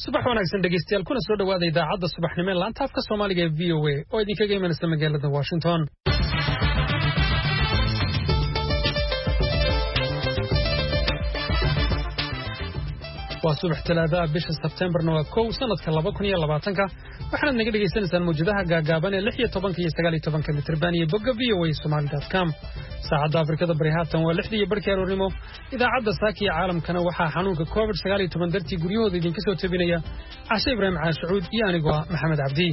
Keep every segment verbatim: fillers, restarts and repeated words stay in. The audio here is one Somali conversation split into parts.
subax wanaagsan dhegeystayaal kuna soo dhawaada idaacadda subaxnimo ee laanta afka Soomaaliga ee V O A oo idinkaga imanaysa magaalada Washington. waa subax talaada bisha September-na waa kow sanadka laba kun iyo labaatan waxaad naga dhageysanaysaan muujadaha gaagaaban ee lix iyo toban iyo sagaal iyo toban mitir iyo bogga v o a somali dot com. saacadda Afrikada Bari haatan waa lixdii barkii aroornimo. idaacadda saakiya caalamkana waxaa xanuunka covid sagaal iyo toban dartii guryahooda idinka soo tabinaya Cashe Ibrahim Caashuud iyo anigu Maxamed Cabdi.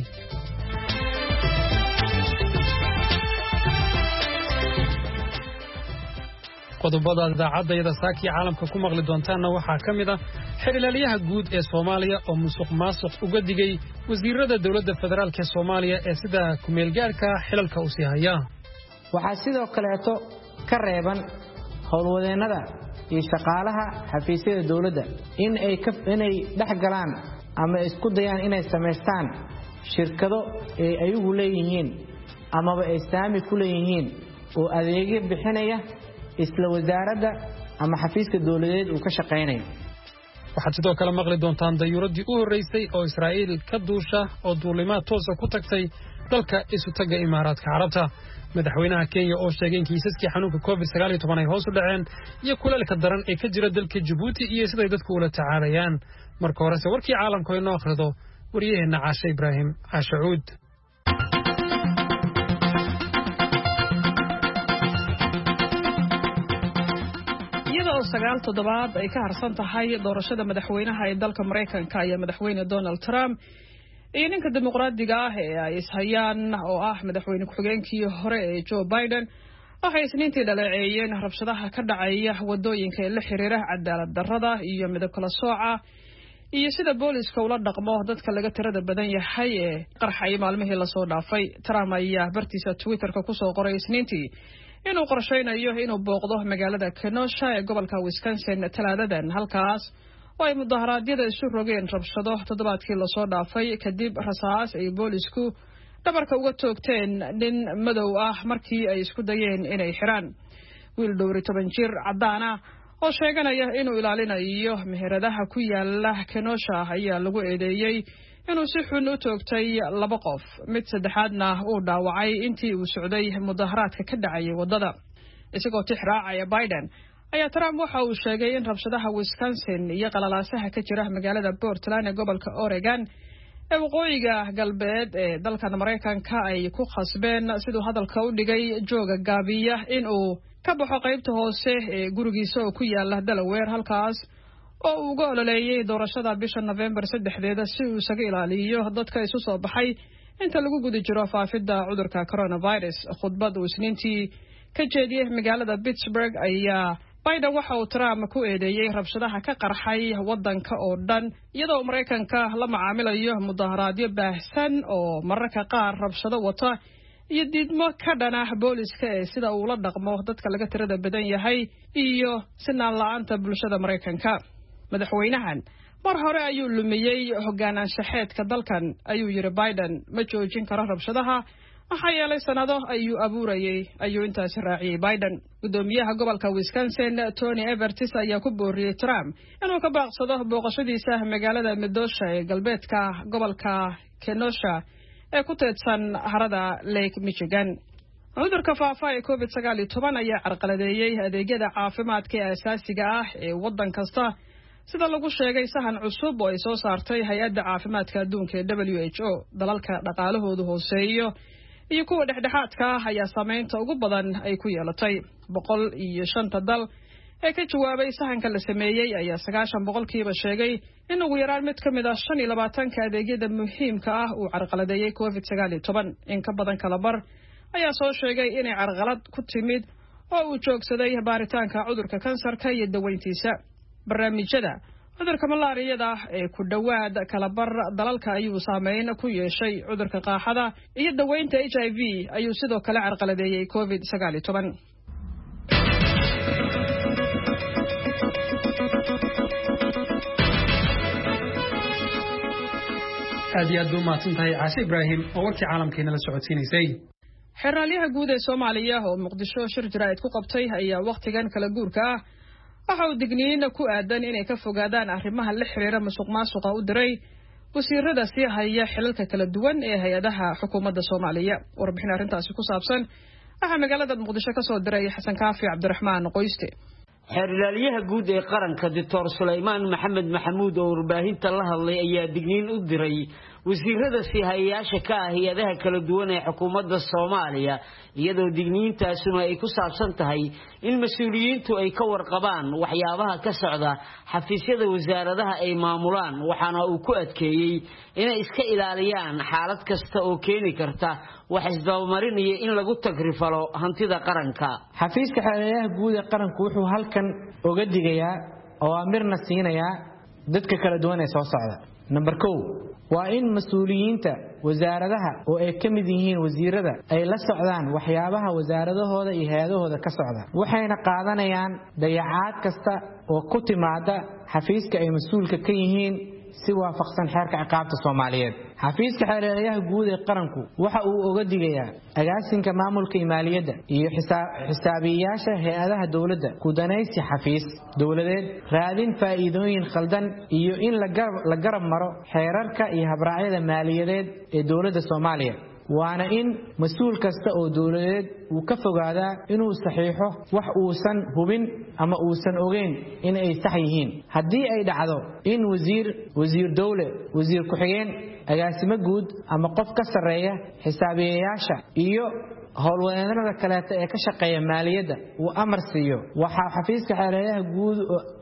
qodobada idaacadda saakiya caalamka ku maqli doontaana waxaa ka mid ah xiriirlayaha guud ee Soomaaliya oo musuq maasuq uga digay wasiirada dawladda federaalka ee Soomaaliya ee sida ku meel gaarka xilalka u sii haya. waxaa sidoo kaleeto ka reeban howlwadeennada iyo shaqaalaha xafiisyada dawladda in ay ka inay dhex galaan ama isku dayaan inay sameystaan shirkado ay ayagu leeyihiin amaba ay saami ku leeyihiin oo adeegyo bixinaya isla wasaaradda ama xafiiska dawladeed uu ka shaqeynayo. waxaad sidoo kale maqli doontaan dayuuradii u horeysay oo Israa'iil ka duusha oo duulimaad toos ah ku tagtay dalka isu taga Imaaraadka Carabta. madaxweynaha Kenya oo sheegay in kiisaskii xanuunka covid sagaal iyo toban ay hoos u dhaceen iyo kuleelka daran ee ka jira dalka Djibouti iyo sida ay dadku ula tacaalayaan. marka hore warkii caalamka oo inoo akhrido wariyaheena Cashe Ibrahim Caashuud. sagaal toddobaad ay ka harsan tahay doorashada madaxweynaha ee dalka Mareykanka iyo madaxweyne Donald Trump iyo ninka dimuqraadiga ah ee ay ishayaan oo ah madaxweyne ku-xigeenkii hore ee Joe Biden waxay isniintii dhaleeceeyeen rabshadaha ka dhacaya wadooyinka ee la xiriira cadaalad darrada iyo midab kala sooca iyo sida booliska ula dhaqmo dadka laga tirada badan yahay ee qarxay maalmihii la soo dhaafay. Trump ayaa bartiisa Twitter-ka ku soo qoray isniintii inuu qorsheynayo inuu booqdo magaalada Kenosha ee gobolka Wisconsin talaadadan halkaas oo ay mudaharaadyada isu rogeen rabshado toddobaadkii la soo dhaafay kadib rasaas ay boolisku dhabarka uga toogteen nin madow ah markii ay isku dayeen inay xiraan. wiil dhowr iyo toban jir cadaan ah oo sheeganaya inuu ilaalinayo meheradaha ku yaala Kenosha ayaa lagu eedeeyay inuu si xun u toogtay laba qof mid saddexaadna uu dhaawacay intii uu socday mudaharaadka ka dhacay wadada. isagoo tixraacaya Biden ayaa Trump waxa uu sheegay in rabshadaha Wisconsin iyo qalalaasaha ka jira magaalada Portland ee gobolka Oregon ee waqooyiga galbeed ee dalka Mareykanka ay ku khasbeen sidoo hadalka u dhigay jooga gaabiya in uu ka baxo qaybta hoose ee gurigiisa oo ku yaala Delaware halkaas oo uu uga ololeeyay doorashada bisha November saddexdeeda si uu isaga ilaaliyo dadka isu soo baxay inta lagu guda jiro faafidda cudurka coronavirus. khudbad uu isniintii ka jeediyay magaalada Pittsburgh ayaa Biden waxa uu Trump ku eedeeyay rabshadaha ka qarxay wadanka oo dhan iyadoo Mareykanka la macaamilayo mudaharaadyo baahsan oo mararka qaar rabshado wata iyo diidmo ka dhan ah booliska ee sida uu la dhaqmo dadka laga tirada badan yahay iyo sinaan la'aanta bulshada Mareykanka. madaxweynahan mar hore ayuu lumiyay hogaanshaxeedka dalkan ayuu yiri Biden ma joojin karo rabshadaha maxaa yeelay sanado ayuu abuurayay ayuu intaas raaciyay Biden. gudoomiyaha gobolka Wisconsin Tony Evers ayaa ku booriyay Trump inuu ka baaqsado booqashadiisa magaalada Medosha ee galbeedka gobolka Kenosha ee ku teedsan harada Lake Michigan. cudurka faafa ee covid sagaal iyo toban ayaa carqaladeeyay adeegyada caafimaadka ee asaasiga ah ee wadan kasta sida lagu sheegay sahan cusub oo ay soo saartay hay'adda caafimaadka adduunka ee W H O. dalalka dhaqaalahoodu hooseeyo iyo kuwa dhexdhexaadka ah ayaa saameynta ugu badan ay ku yeelatay. boqol iyo shanta dal ee ka jawaabay sahanka la sameeyay ayaa sagaashan boqolkiiba sheegay in ugu yaraan mid ka mid ah shan iyo labaatanka adeegyada muhiimka ah uu carqaladeeyay covid sagaal iyo toban. in ka badan kala bar ayaa soo sheegay inay carqalad ku timid oo uu joogsaday baaritaanka cudurka kansarka iyo daweyntiisa. barnaamijyada cudurka malaariyada ee ku dhawaad kala bar dalalka ayuu saameyn ku yeeshay cudurka qaaxada iyo daweynta H I V ayuu sidoo kale carqaladeeyay covid sagaal iyo toban. aad iyo aad u mahadsantahay Cashe Ibrahim oo warkii caalamkeena la socodsiinaysay. xiriirlayaha guud ee Soomaaliya oo Muqdisho shir jiraa'id ku qabtay ayaa waqtigan kala guurka waxa uu digniin ku aadan inay ka fogaadaan arrimaha la xiriira musuqmaasuqa u diray wasiirada sii haya xilalka kala duwan ee hay'adaha xukuumadda Soomaaliya. Warbixin arrintaasi ku saabsan waxa magaalada Muqdisho ka soo diray Xasan Kaafi Cabdiraxmaan Qoyste. xeerlaaliyaha guud ee qaranka Doctor Suleymaan Maxamed Maxamuud oo warbaahinta la hadlay ayaa digniin u diray wasiirada sii hayaasha ka ah hay'adaha kala duwan ee xukuumadda Soomaaliya iyadoo digniintaasuna ay ku saabsan tahay in mas'uuliyiintu ay ka warqabaan waxyaabaha ka socda xafiisyada wasaaradaha ay maamulaan waxaana uu ku adkeeyay inay iska ilaaliyaan xaalad kasta oo keeni karta wax isdabamarin iyo in lagu tagrifalo hantida qaranka. xafiiska xeerlaaliyaha guud ee qaranku wuxuu halkan uga digayaa oo amirna siinayaa dadka kala duwan ee soo socda. number two waa in mas'uuliyiinta wasaaradaha oo ay ka mid yihiin wasiirada ay la socdaan waxyaabaha wasaaradahooda iyo hay'adahooda ka socda waxayna qaadanayaan dayacaad kasta oo ku timaada xafiiska ay mas'uulka ka yihiin si waafaqsan xeerka ciqaabta Soomaaliyeed. xafiiska xeerlaaliyaha guud ee qaranku waxa uu uga digayaa agaasinka maamulka maaliyadda iyo xisaabiyeyaasha hay'adaha dawladda ku danaysi xafiis dawladeed raadin faa'iidooyin khaldan iyo in la garab maro xeerarka iyo habraacyada maaliyadeed ee dawladda Soomaaliya. waana in mas'uul kasta oo dawladeed uu ka fogaadaa inuu saxiixo wax uusan hubin ama uusan ogeyn in ay sax yihiin. haddii ay dhacdo in wasiir wasiir dawle wasiir ku xigeen agaasimo guud ama qof ka sareeya xisaabiyeyaasha iyo howlwadeennada kale ee ka shaqeeya maaliyadda uu amar siiyo waxa xafiiska xeerlaaliyaha guud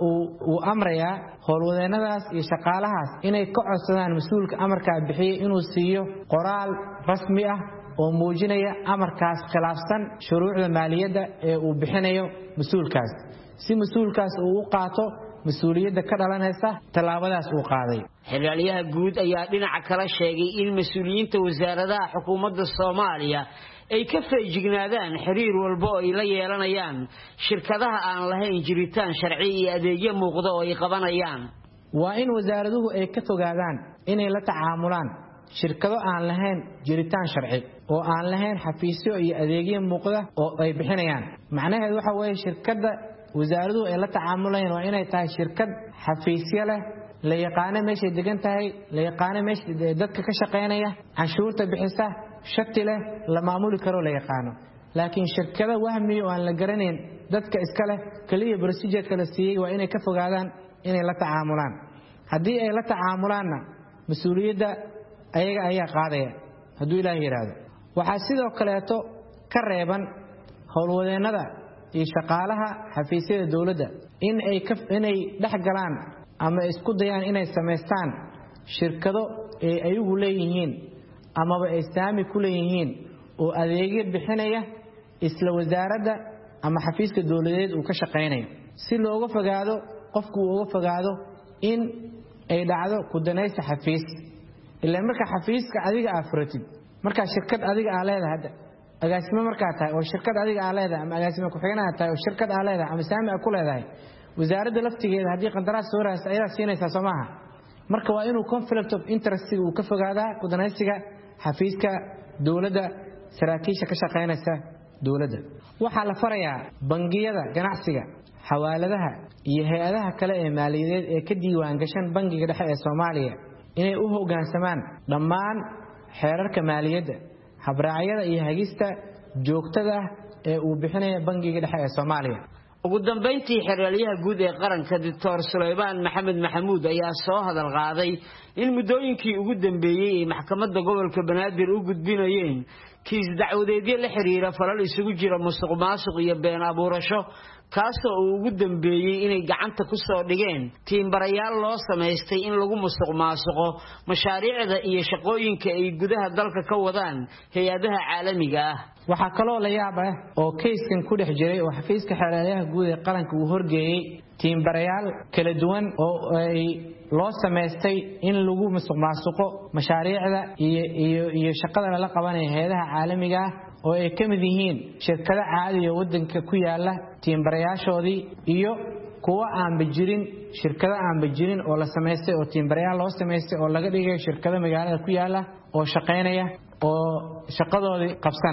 uu amrayaa howlwadeennadaas iyo shaqaalahaas inay ka codsadaan mas'uulka amarka bixiyay inuu siiyo qoraal rasmi ah oo muujinaya amarkaas khilaafsan shuruucda maaliyadda ee uu bixinayo mas'uulkaas si mas'uulkaas uu u qaato mas'uuliyadda ka dhalanaysa talaabadaas uu qaaday. xeerlaaliyaha guud ayaa dhinaca kale sheegay in mas'uuliyiinta wasaaradaha xukuumadda Soomaaliya ay ka feejignaadaan xiriir walba oo ay la yeelanayaan shirkadaha aan lahayn jiritaan sharci iyo adeegyo muuqda oo ay qabanayaan. waa in wasaaraduhu ay ka fogaadaan inay la tacaamulaan shirkado aan lahayn jiritaan sharci oo aan lahayn xafiisyo iyo adeegyo muuqda oo ay bixinayaan. macnaheedu waxa weeye shirkada wasaaraduhu ay la tacaamulayaan waa inay tahay shirkad xafiisyo leh la yaqaan meesha degan tahay la yaqaan meesha dadka ka shaqeynaya canshuurta bixisa shati leh la maamuli karo la yaqaano. laakiin shirkada wahmi oo aan la garanayn dadka iska leh kaliya procedure kala siiyay waa inay ka fogaadaan inay la tacaamulaan. haddii ay la tacaamulaanna mas'uuliyadda ayaga ayaa qaadaya hadduu Ilaahay yiraahdo. waxa sidoo kaleeto ka reeban howlwadeennada iyo shaqaalaha xafiisyada dawladda in ay inay dhex galaan ama isku dayaan inay sameystaan shirkado ay ayagu leeyihiin ama ay saami ku leeyihiin oo adeegyo bixinaya isla wasaaradda ama xafiiska dawladeed uu ka shaqeynayo si looga fogaado qofku uga fogaado in ay dhacdo ku danaysi xafiis. ilaa marka xafiiska adiga afratid marka shirkad adiga aa leedahay agaasimo marka tahay oo shirkad adiga aa leedahay ama agaasimo ku xigeenaa tahay oo shirkad aa leedahay ama saami ku leedahay wasaaradda laftigeeda hadii qandaraas soo raas ayada siinaysa Soomaha marka waa inuu conflict of interest uu ka fogaadaa ku danaysiga xafiiska dawladda saraakiisha ka shaqeynaysa dawladda. waxa la farayaa bangiyada ganacsiga xawaaladaha iyo hay'adaha kale ee maaliyadeed ee ka diiwaan gashan bangiga dhexe ee Soomaaliya inay u hoggaansamaan dhammaan xeerarka maaliyadda habraacyada iyo hagista joogtada ee uu bixinayo bangiga dhexe ee Soomaaliya. ugu dambeyntii xeerlaaliyaha guud ee qaranka Doctor Suleymaan Maxamed Maxamuud ayaa soo hadal qaaday in muddooyinkii ugu dambeeyay ee maxkamadda gobolka Banaadir u gudbinayeen kiis dacwadeedyo la xiriira falal isugu jira musuqmaasuq iyo been abuurasho kaasoo ugu dambeeyay inay gacanta ku soo dhigeen tiimbarayaal loo sameystay in lagu musuqmaasuqo mashaariicda iyo shaqooyinka ay gudaha dalka ka wadaan hay'adaha caalamiga ah. waxa kaloo la yaab ah oo keyskan ku dhex jiray oo xafiiska xeerlaaliyaha guud ee qaranka uu horgeeyay tiimbarayaal kala duwan oo ay loo sameystay in lagu musuqmaasuqo mashaariicda iyo iyo iyo shaqada la qabanay hay'adaha caalamiga ah oo ay ka mid yihiin shirkado caadi ah wadanka ku yaala tiimbarayaashoodii iyo kuwa aan bijirin shirkado aan bijirin oo la sameystay oo tiimbarayaal loo sameystay oo laga dhigay shirkado magaalada ku yaala oo shaqeynaya oo shaqadoodii qabsanaya.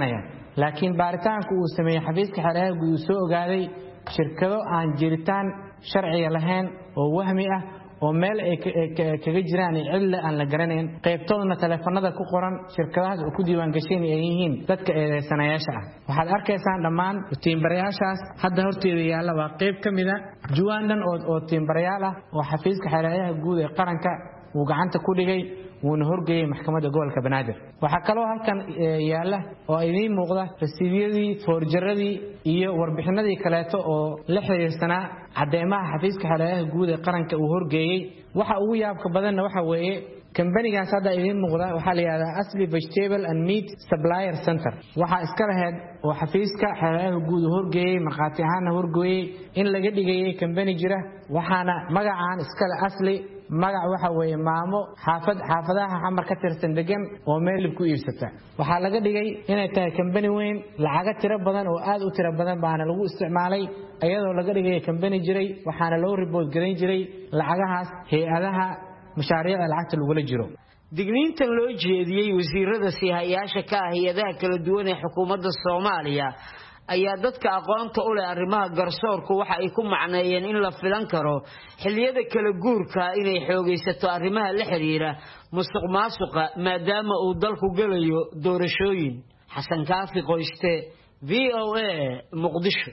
laakiin baaritaanku uu sameeyay xafiiska xeeraha guud uu soo ogaaday shirkado aan jiritaan sharciga lahayn oo wahmi ah oo meel ay kaga jiraan cilla aan la garanayn qaybtoodna telefoonada ku qoran shirkadahaas oo ku diiwaan gashay ay yihiin dadka eedeysanayaasha ah waxaad arkaysaan dhammaan tiimbarayaashaas hadda horteeda yaalla waa qayb ka mid ah juwaandan oo tiimbarayaal ah oo xafiiska xeeraha guud ee qaranka uu gacanta ku dhigay wuuna horgeeyay maxkamadda gobolka Banaadir waxa kale oo halkan yaala oo idin muuqda rasiidiyadii forjaradii iyo warbixinadii kaleeto oo la xiriirsanaa cadeemaha xafiiska xeeraha guud ee qaranka uu horgeeyay waxa ugu yaabka badanna waxa weeye kambanigaas hadda idin muuqda waxa la yiraahdaa Asli Vegetable and Meat Supplier Center waxa iska lahayd oo xafiiska xeeraha guud horgeeyay marqaati ahaan horgeeyay in laga dhigay kambani jira waxaana magacaan iska la Asli magac waxa weeye maamo xaafad xaafadaha xamar ka tirsan degan oo meel ku iibsata waxa laga dhigay inay tahay kambani weyn lacag tiro badan oo aad u tiro badan baana lagu isticmaalay ayadoo laga dhigay kambani jiray waxaana loo report garan jiray lacagahaas hay'adaha mashaariicda lacagta lagu la jiro digniintan loo jeediyay wasiirada siyaasada ka ah hay'adaha kala duwan ee xukuumadda Soomaaliya ayaa dadka aqoonta u leh arrimaha garsoorku waxa ay ku macneeyeen in la filan karo xilliyada kala guurka inay xoogeysato arrimaha la xiriira musuqmaasuqa maadaama uu dalku galayo doorashooyin xasan kaafi qoyste V O A Muqdisho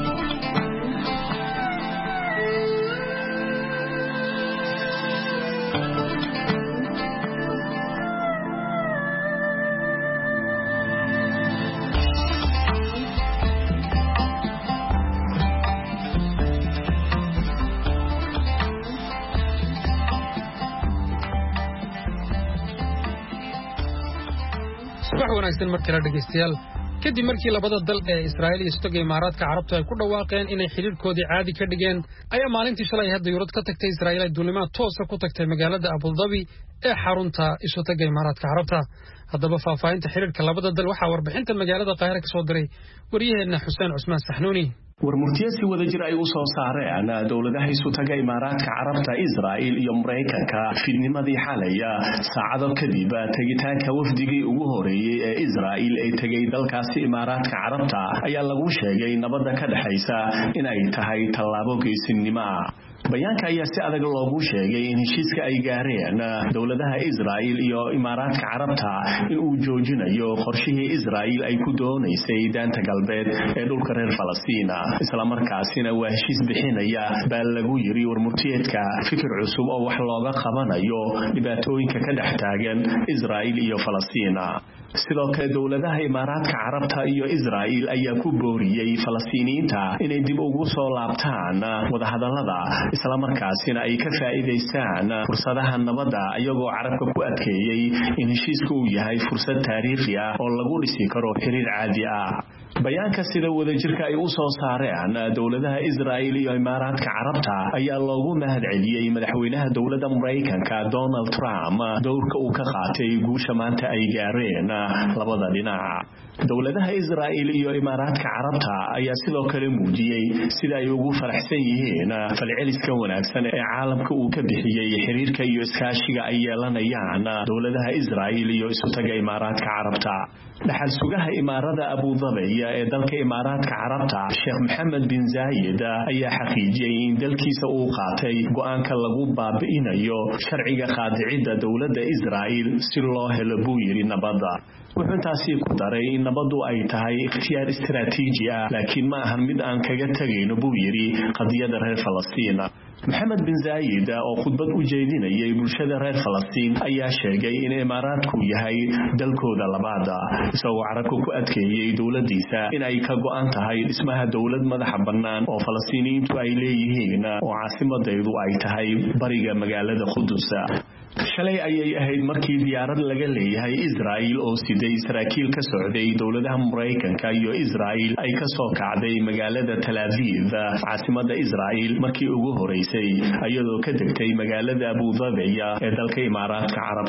wanaagsan markale dhageystayaal kadib markii labada dal ee Israa'iil iyo Istaga Imaaraadka Carabta ay ku dhawaaqeen inay xiriirkoodii caadi ka dhigeen ayaa maalintii shalay hadda yurad ka tagtay Israa'iil ay duulimaad toos ah ku tagtay magaalada Abu Dhabi ee xarunta Istaga Imaaraadka Carabta haddaba faahfaahinta xiriirka labada dal waxa warbixinta magaalada Qaahira ka soo diray wariyaheena Xuseen Cusmaan Saxnuuni warmurtiyasi wada jir ay u soo saareen dawladaha Istaga Imaaraadka Carabta Israa'iil iyo Mareykanka fidnimadii xalaya saacado kadib tagitaanka wafdigii ugu horeeyay ee Israa'iil ay tagay dalkaasi Imaaraadka Carabta ayaa lagu sheegay nabadda ka dhaxaysa in ay tahay tallaabo geesinimo bayaanka ayaa si adag loogu sheegay in heshiiska ay gaareen dawladaha Israa'iil iyo Imaaraadka Carabta in uu joojinayo qorshihii Israa'iil ay ku doonaysay daanta galbeed ee dhulka reer Falastiin isla markaasina waa heshiis bixinaya baa lagu yiri warmurtiyeedka fikir cusub oo wax looga qabanayo dhibaatooyinka ka dhex taagan Israa'iil iyo Falastiin sidoo kale dawladaha Imaaraadka Carabta iyo Israa'iil ayaa ku booriyay Falastiiniinta inay dib ugu soo laabtaan wada hadallada isla markaasina ay ka faa'iideystaan fursadaha nabadda iyagoo carabka ku adkeeyay in heshiisku uu yahay fursad taariikhi ah oo lagu dhisi karo xiriir caadi ah bayaanka sida wada jirka ay u soo saareen dawladaha Israa'iil iyo Imaaraadka Carabta ayaa loogu mahadceliyay madaxweynaha dawladda Mareykanka Donald Trump doorka uu ka qaatay guusha maanta ay gaareen labada dhinac dawladaha Israa'iil iyo Imaaraadka Carabta ayaa sidoo kale muujiyay sida ay ugu faraxsan yihiin falceliska wanaagsan ee caalamka uu ka bixiyay xiriirka iyo iskaashiga ay yeelanayaan dawladaha Israa'iil iyo Istaga Imaaraadka Carabta dhaxal sugaha Imaarada Abu Dhabi ee dalka Imaaraadka Carabta Sheikh Mohammed bin Zayed ayaa xaqiijiyay in dalkiisa uu qaatay go'aanka lagu baabi'inayo sharciga qaadicida dawladda Israa'iil si loo helo buu yiri nabadda wuxuu taasi ku daray in nabaddu ay tahay ikhtiyaar istiraatiiji ah laakiin ma ahan mid aan kaga tagayno buu yiri qadiyada reer Falastiin Mohammed bin Zayed oo khudbad u jeedinayay bulshada reer Falastiin ayaa sheegay in Imaaraadku yahay dalkooda labaad isagoo carabka ku adkeeyay dawladiisa in ay ka go'an tahay dhismaha dawlad madax bannaan oo Falastiiniintu ay leeyihiin oo caasimadeedu ay tahay bariga magaalada Qudus shalay ayay ahayd markii diyaarad laga leeyahay Israa'iil oo siday saraakiil ka socday dawladaha Mareykanka iyo Israa'iil ay ka soo kacday magaalada Tel Aviv caasimadda Israa'iil markii ugu horeysay ayadoo ka degtay magaalada Abu Dhabi ee dalka Imaaraadka Carabta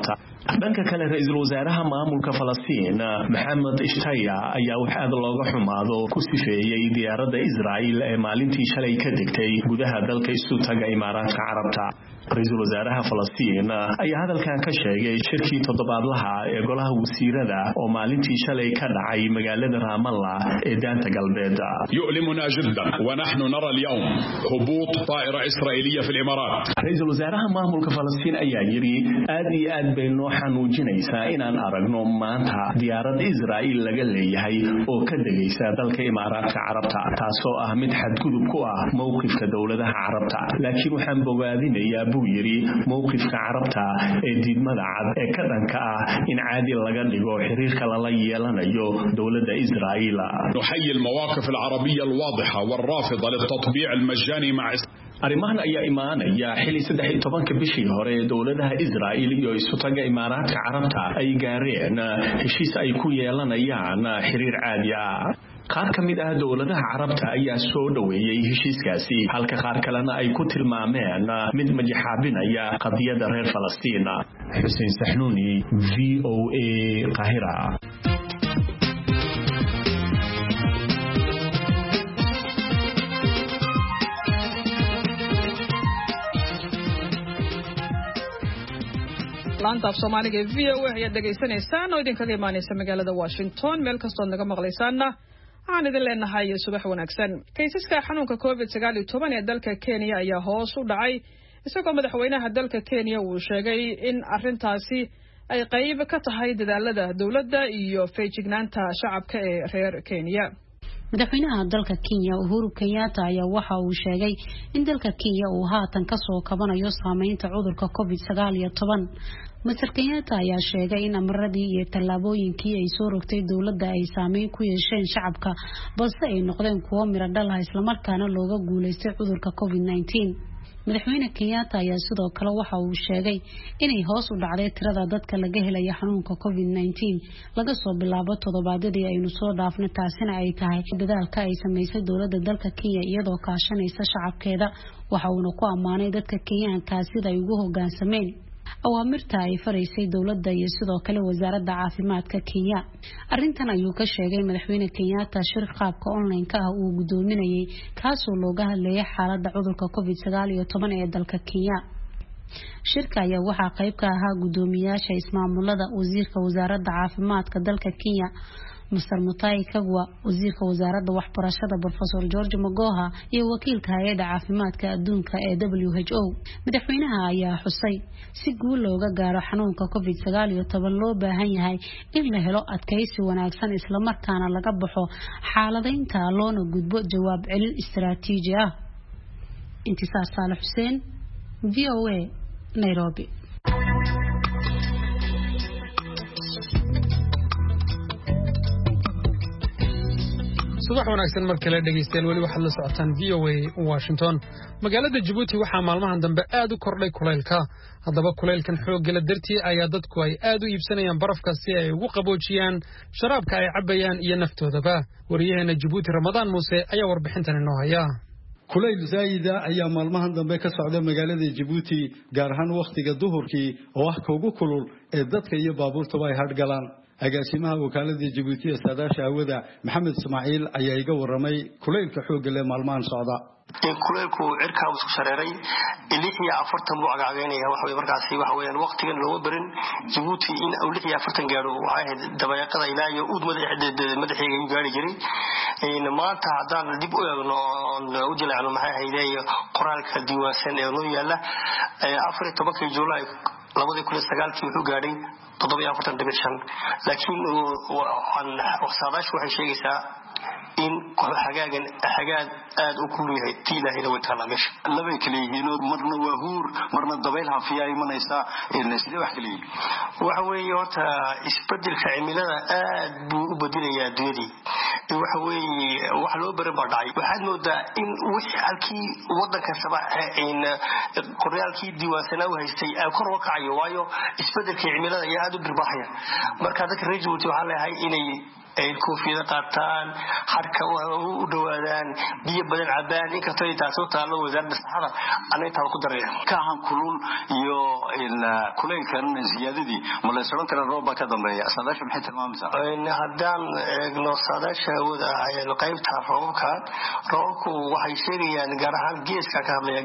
dhanka kale ra'iisul wasaaraha maamulka Falastiin Maxamed Ishtaya ayaa wax aad looga xumaado ku sifeeyay diyaaradda Israa'iil ee maalintii shalay ka degtay gudaha dalka isu taga Imaaraadka Carabta ra'iisul wasaaraha Falastiin ayaa hadalkan ka sheegay shirkii toddobaadlaha ee golaha wasiirada oo maalintii shalay ka dhacay magaalada Ramallah ee daanta galbeed يؤلمنا جدا ونحن نرى اليوم هبوط طائرة إسرائيلية في الإمارات ra'iisul wasaaraha maamulka Falastiin ayaa yiri aad iyo aad bay noo xanuujinaysaa inaan aragno maanta diyaarad Israa'iil laga leeyahay oo ka degaysa dalka Imaaraadka Carabta taasoo ah mid xadgudub ku ah mowqifka dawladaha Carabta laakiin waxaan bogaadinayaa buu yiri mowqifka Carabta ee diidmada cad ee ka dhanka ah in caadi laga dhigo xiriirka la yeelanayo dawladda Israa'iil نحيي المواقف العربية الواضحة والرافضة للتطبيع المجاني مع arrimahan ayaa imaanaya xili saddex iyo toban bishii hore dawladaha Israa'iil iyo isu taga Imaaraadka Carabta ay gaareen heshiis ay ku yeelanayaan xiriir caadi ah qaar kamid ah dawladaha Carabta ayaa soo dhaweeyay heshiiskaasi halka qaar kalena ay ku tilmaameen mid majaxaabinaya qadiyada reer Falastiin Xuseen Saxnuuni V O A Qaahira laanta af Soomaaliga V O A ayaa dhageysanaysaan oo idinkaga imaanaysa magaalada Washington meel kastoo naga maqlaysaana aan idin leenahay subax wanaagsan kaysaska xanuunka covid sagaal iyo toban ee dalka Kenya ayaa hoos u dhacay isagoo madaxweynaha dalka Kenya uu sheegay in arrintaasi ay qayb ka tahay dadaalada dawladda iyo feejignaanta shacabka ee reer Kenya madaxweynaha dalka Kenya Uhuru Kenyatta ayaa waxa uu sheegay in dalka Kenya uu haatan ka soo kabanayo saameynta cudurka covid sagaal iyo toban Mister Kenyatta ayaa sheegay in amaradii iyo tallaabooyinkii ay soo rogtay dawladda ay saameyn ku yeesheen shacabka balse ay noqdeen kuwo miro dhal ah isla markaana looga guuleystay cudurka covid nineteen madaxweyne Kenyatta ayaa sidoo kale waxa uu sheegay inay hoos u dhacday tirada dadka laga helay xanuunka covid nineteen laga soo bilaabo toddobaadadii aynu soo dhaafnay taasina ay tahay dadaalka ay sameysay dawladda dalka Kenya iyadoo kaashanaysa shacabkeeda waxa uu ku amaanay dadka Kenyaanka sida ay ugu hoggaansameen awaamirta ay faraysay dawladda iyo sidoo kale wasaaradda caafimaadka Kenya arrintan ayuu ka sheegay madaxweyne Kenyatta shir qaabka online ka ah uu gudoominayay kaasoo looga hadlayay xaaladda cudurka covid sagaal iyo toban ee dalka Kenya shirka ayaa waxa qayb ka ahaa gudoomiyaasha ismaamulada wasiirka wasaaradda caafimaadka dalka Kenya Mister Mutai Kagwa wasiirka wasaaradda waxbarashada Professor George Magoha iyo wakiilka hay'adda caafimaadka adduunka ee W H O madaxweynaha ayaa xusay si guul looga gaaro xanuunka covid sagaal iyo toban loo baahan yahay in la helo adkaysi wanaagsan isla markaana laga baxo xaaladaynta loona gudbo jawaab celin istiraatiiji ah Intisaar Saalax Xuseen V O A Nairobi subax wanaagsan markii la dhageysteen wali waxaad la socotaan V O A Washington magaalada Djibouti waxaa maalmahan dambe aad u kordhay kuleylka haddaba kuleylkan xoogga la dartii ayaa dadku ay aad u iibsanayaan barafka si ay ugu qaboojiyaan sharaabka ay cabayaan iyo naftoodaba wariyaheena Djibouti Ramadaan Muuse ayaa warbixintan inoo haya kulayl zaayida ayaa maalmahan dambe ka socda magaalada Djibouti gaar ahaan waqtiga duhurkii oo ah ugu kulul ee dadka iyo baabuurta ay hadgalaan agaasimaha wakaalada Djibouti ee saadaasha hawada Maxamed Ismaaciil ayaa iga waramay kulaylka xoogga leh maalmahan socda ee kulaylku cirka uu shareeray lix iyo afartan buu agaageynaya waxa way markaasi waxa weeyaan waqtigan loo barin Djibouti in uu lix iyo afartan gaaro waxa ahayd dabayaqada ilaa iyo uud madaxeeda madaxeega uu gaari jiray in maanta hadaan dib u eegno u jilaacno maxay hayday qoraalka diiwaansan ee loo yaala afar iyo toban Juulaay labada kun iyo sagaal wuxuu gaaray toddoba iyo afartan dhibic shan laakiin waxaan waxay sheegaysaa in hagaagan hagaag aad u kulul yahay tiilahayna way taala meesha laba kaliyihiin marna waa huur marna dabayl hafiya imanaysa in sidoo wax kaliyi waxa weeye horta isbeddelka cimilada aad buu u bedelayaa dunida waxa weeye wax loo baran baa dhacay waxaad moodaa in wixii halkii wadanka sabax in qoryaalkii diiwaansanaa u haystay ay kor u kacayo waayo isbeddelka cimilada ayaa aad u dirbaxaya marka dadka Djibouti waxa leeyahay inay ay koofiyada qaataan harka u dhawaadaan biyo badan cabaan inkastoo ay taasoo taalo wasaaradda saxada anay taa ku daraya kaahan kulul iyo in kuleylkan siyaadadii ma la soo kala roob ka dambeeya saadaasha maxay tilmaamaysaa in haddaan eegno saadaasha wada ayaan qaybta roobka roobku waxay sheegayaan gaar ahaan geeska ka hadlaya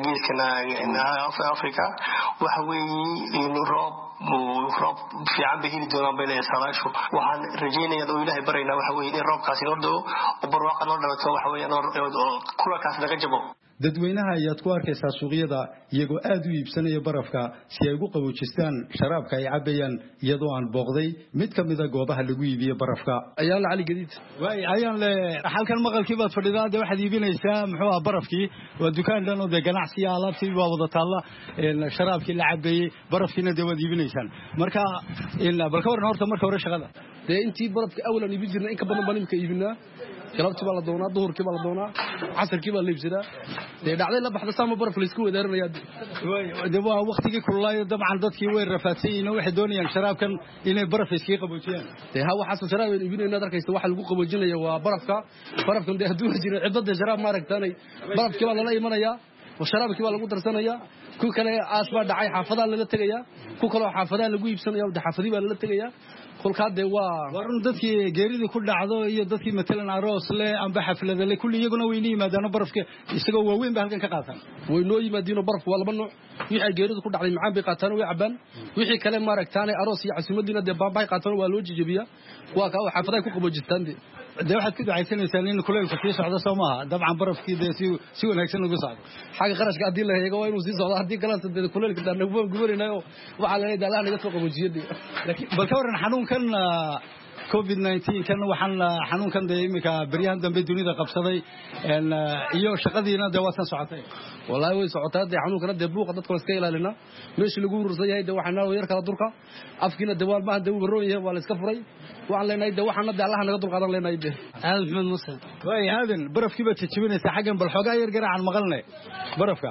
geeska Afrika waxa weeye in roob roob fiican bihili doona beelay saadaashu waxaan rajaynayaa oo Ilaahay barayna waxa weeye in roobkaasi noqdo oo barwaaqo noo dhawato waxa weeye kulakaas laga jabo dadweynaha ayaad ku arkaysaa suuqyada iyagoo aad u iibsanaya barafka si ay ugu qaboojistaan sharaabka ay cabayaan iyadoo aan booqday mid ka mid ah goobaha lagu iibiyo barafka ayaan la cali gadiid way ayaan le halkan maqalkii baad fadhidaa waxaad iibinaysaa muxuu ah barafkii waa dukaan dhan oo ganacsi alaabtii waa wada taala in sharaabkii la cabayay barafkiina de waad iibinaysaan marka in balka waran horta marka hore shaqada de intii barafka awlan iibin jirnay in ka badan baan imka iibinaa galabtii baa la doonaa duhurkii baa la doonaa casarkii baa la iibsadaa dee dhacday la baxda saama baraf la isku weeraranayaa de waa waqtigii kululaayo dabcan dadkii way rafaadsan yihiin waxay doonayaan sharaabkan inay baraf iskaga qaboojiyaan dee ha waxaas sharaab ay iibinayna arkaysa waxa lagu qaboojinayo waa barafka barafkan dee hadduu jiro cidada sharaab ma aragtaanay barafkii baa lala imanayaa sharaabkii baa lagu darsanayaa ku kale aas baa dhacay xaafadaha laga tagayaa ku kale xaafadaha lagu iibsanayaa wada xaafadii baa lala tagayaa kulkaad de waa warun dadkii geeridii ku dhacdo iyo dadkii matalan aroos le amba xaflada le kulli iyaguna way yimaadaan barafka isagoo waaweyn ba halkan ka qaataan way noo yimaadiino barafku waa laba nooc wixii geeridu ku dhacday macaan bay qaataan way cabaan wixii kale ma aragtaan aroos iyo casuumadina de baabay qaataan waa loo jijibiya waa ka xaafadaha ku qaboojistaan de de waxaad ku ducaysanaysaa in kuleylka sii socdo Soomaa dabcan barafkii de si si wanaagsan ugu socdo xaga qarashka hadii la heego waa inuu sii socdo hadii kala saddeed kuleylka daan nagu gubarinayo waxa la leeyahay Allah naga soo qaboojiyay laakiin balka waran xanuunkan covid nineteen kan waxaan xanuunkan de imika bariyahan dambe dunida qabsaday een iyo shaqadiina de waa san socotay wallahi way socotaa de xanuunkan de buuqa dadka iska ilaalina meeshii lagu urursan yahay de waxana yar kala durka afkiina de waa baahan de uu roon yahay waa la iska furay waxaan leenahay de waxana de Allah naga dulqaadan leenahay de aad maxmed muuse way aadan barafkii ba jajabinaysa xagan bal xogaa yar garaacan maqalnay barafka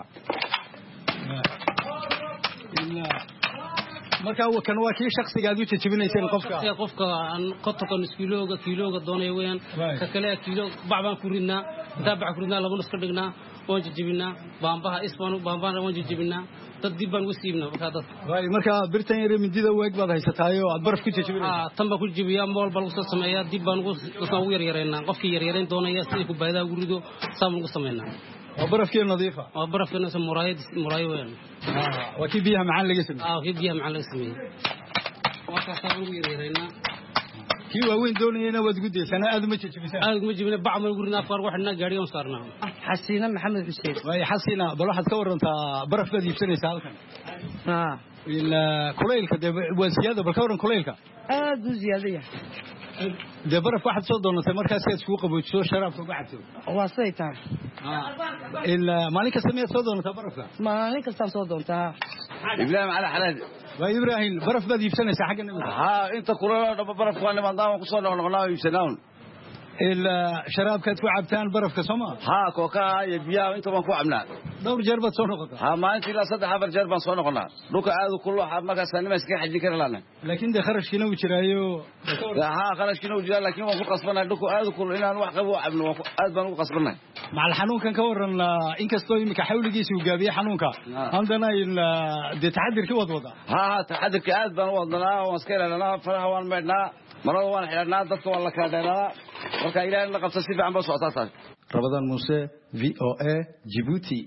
marka wakan waa kii shakhsiga aad u jajabinayseen qofka qofka aan qotokan kiilooga kiilooga doonay weeyaan ka kale kiilo bacbaan ku ridnaa daabac ku ridnaa laba nus ka dhignaa oo jajabinaa baambaha isbaan baambaha oo jajabinaa dad dib baan u siibnaa marka dad way marka birtan yar midida weeg baad haysataayo aad baraf ku jajabinaysaa ah tan baa ku jabiyaa mool bal soo sameeyaa dib baan ugu soo yar yareynaa qofkii yar yareyn doonaya si ku baayada ugu rido saam ugu sameeynaa waa barafkii nadiifa waa barafkii soo muraayad muraayad weyn ah waa kii biyaha macaan laga sameeyay ah kii biyaha macaan laga sameeyay waa ka soo ugu yar yareynaa kii waaweyn doonayna waad gudaysan aad ma jajabisaan aad ma jabina bacma ugu rinaa afar waxna gaariyo saarnaa xasiina maxamed xuseen way xasiina bal waxaad ka warantaa baraf baad iibsanaysaa halkan ah ila kuleylka de waa siyaada bal ka waran kuleylka aad u ziyaadaya de baraf waxaad soo doonatay markaas aad isku qaboojiso sharaabka uga cabto waa say tahay ila maalin kasta miyaad soo doonataa barafka maalin kasta soo doontaa ibraahim ala xalaad waa ibraahim baraf baad iibsanaysaa xagga nimada ha inta kulalo dhaba baraf waa nimaadaan ku soo noqnoqnaa iibsanaan ila sharaabkaad ku cabtaan barafka Soomaa ha kooka iyo biyaha inta baan ku cabnaa dhowr jeer baad soo noqotaa ha maalintii ilaa saddex afar jeer baan soo noqonaa dhulka aad u kulul waxa markaas anima iska xajin kara laana laakiin de kharashkiina uu jiraayo ha kharashkiina uu jiraa laakiin waan ku qasbanaa dhulka aad u kulul inaan wax qabo cabno aad baan ugu qasbanaa maal xanuunkan ka waran inkastoo imika xawligiisa uu gaabiyo xanuunka handana in de taxadirkii wad wada ha ha taxadirkii aad baan u wadnaa waan iska ilaalinaa faraha waan meednaa marada waan xidhnaa dadka waan la kala dheeraa marka ilaahay la qabta si fiican baa soo saaray Ramadan Muuse V O A Djibouti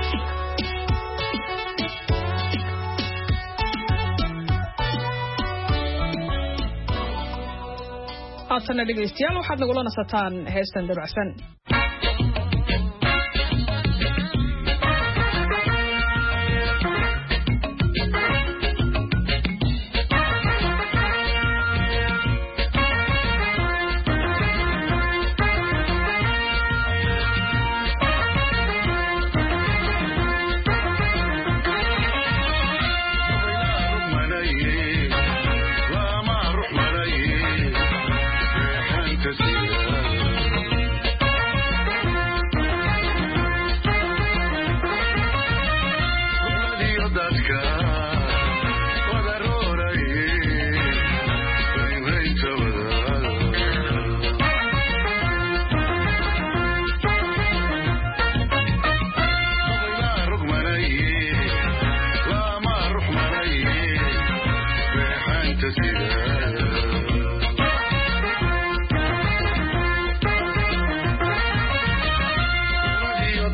aadna dhegeystayaal waxaad nagula nasataan heestan dabacsan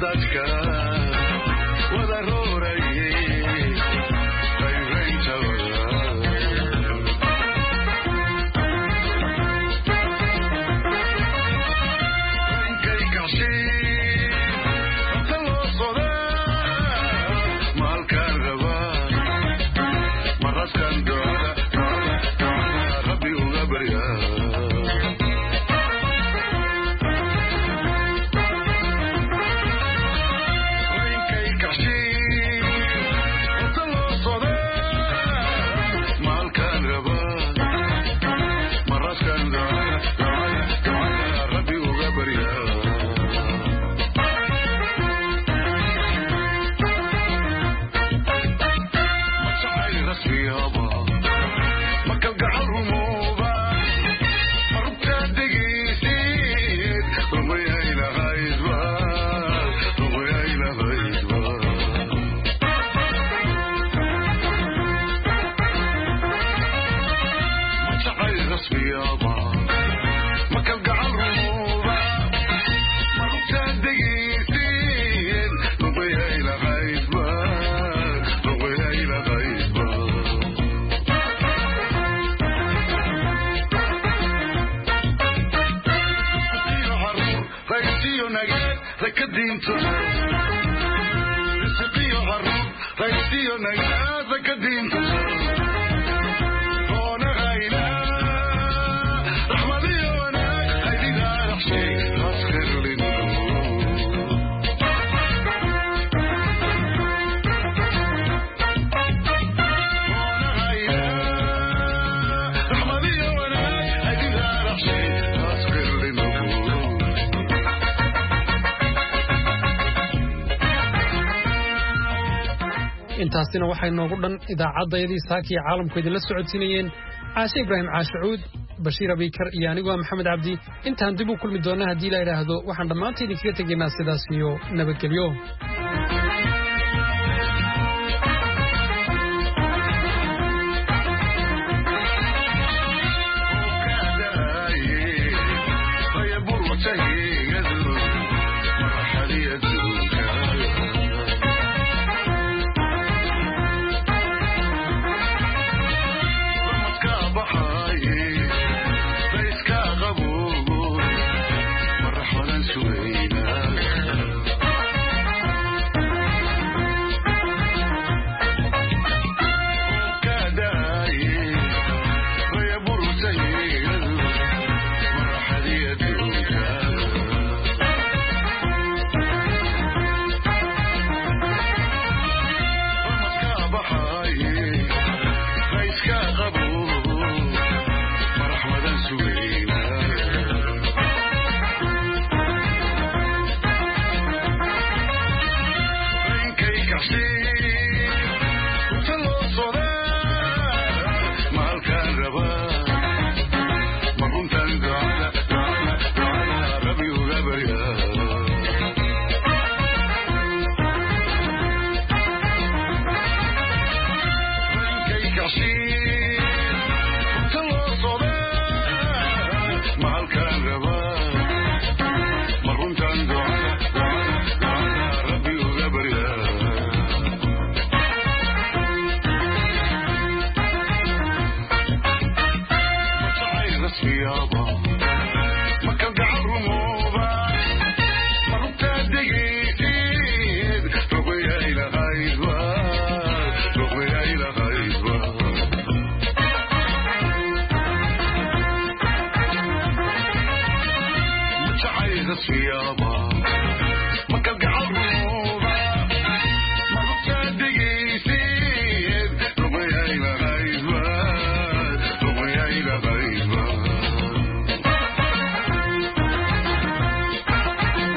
intaasina waxay noogu dhan idaacadayadii saakii caalamku idin la socodsiinayeen caashe ibraahim caashuud bashiir abikar iyo anigu maxamed cabdi intaan dib u kulmi doona hadii la yiraahdo waxaan dhamaantii idinkaga tageynaa sidaas iyo nabadgelyo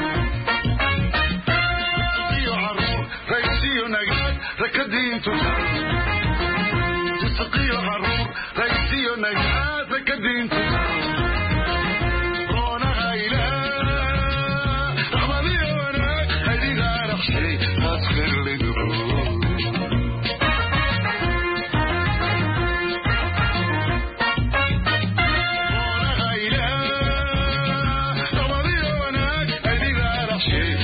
Rakadintu